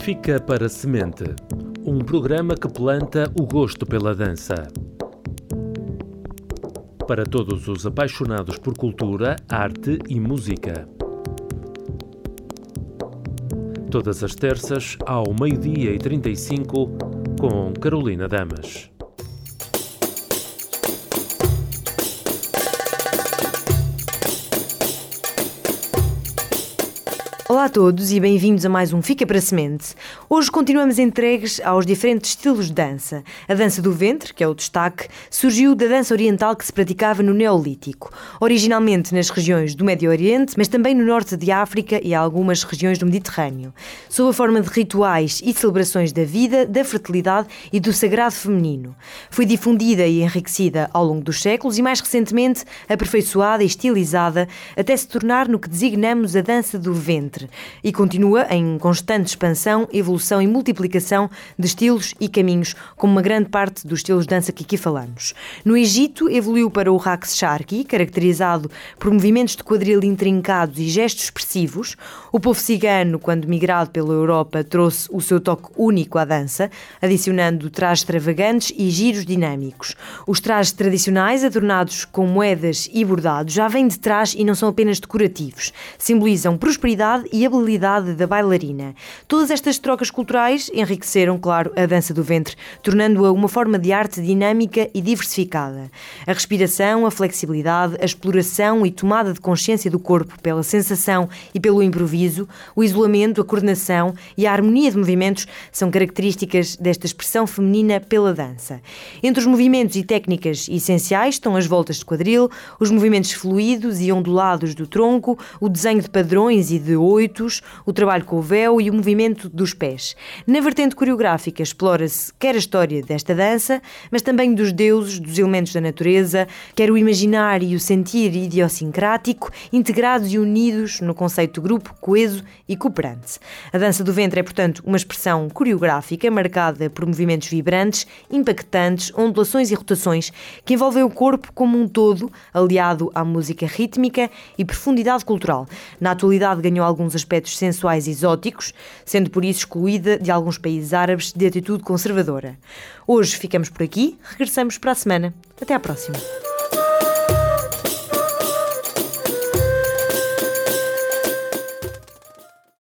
Fica para Semente, um programa que planta o gosto pela dança. Para todos os apaixonados por cultura, arte e música. Todas as terças, ao 12h35, com Carolina Damas. Olá a todos e bem-vindos a mais um Fica para Semente. Hoje continuamos entregues aos diferentes estilos de dança. A dança do ventre, que é o destaque, surgiu da dança oriental que se praticava no Neolítico, originalmente nas regiões do Médio Oriente, mas também no norte de África e algumas regiões do Mediterrâneo, sob a forma de rituais e celebrações da vida, da fertilidade e do sagrado feminino. Foi difundida e enriquecida ao longo dos séculos e, mais recentemente, aperfeiçoada e estilizada até se tornar no que designamos a dança do ventre, e continua em constante expansão, evolução e multiplicação de estilos e caminhos, como uma grande parte dos estilos de dança que aqui falamos. No Egito, evoluiu para o raqs sharqi, caracterizado por movimentos de quadril intrincados e gestos expressivos. O povo cigano, quando migrado pela Europa, trouxe o seu toque único à dança, adicionando trajes extravagantes e giros dinâmicos. Os trajes tradicionais, adornados com moedas e bordados, já vêm de trás e não são apenas decorativos. Simbolizam prosperidade e habilidade da bailarina. Todas estas trocas culturais enriqueceram, claro, a dança do ventre, tornando-a uma forma de arte dinâmica e diversificada. A respiração, a flexibilidade, a exploração e tomada de consciência do corpo pela sensação e pelo improviso, o isolamento, a coordenação e a harmonia de movimentos são características desta expressão feminina pela dança. Entre os movimentos e técnicas essenciais estão as voltas de quadril, os movimentos fluidos e ondulados do tronco, o desenho de padrões e de oitos, o trabalho com o véu e o movimento dos pés. Na vertente coreográfica explora-se quer a história desta dança, mas também dos deuses, dos elementos da natureza, quer o imaginar e o sentir idiosincrático, integrados e unidos no conceito de grupo coeso e cooperante. A dança do ventre é, portanto, uma expressão coreográfica marcada por movimentos vibrantes, impactantes, ondulações e rotações que envolvem o corpo como um todo, aliado à música rítmica e profundidade cultural. Na atualidade ganhou alguns aspectos sensuais e exóticos, sendo por isso excluída de alguns países árabes de atitude conservadora. Hoje ficamos por aqui, regressamos para a semana. Até à próxima.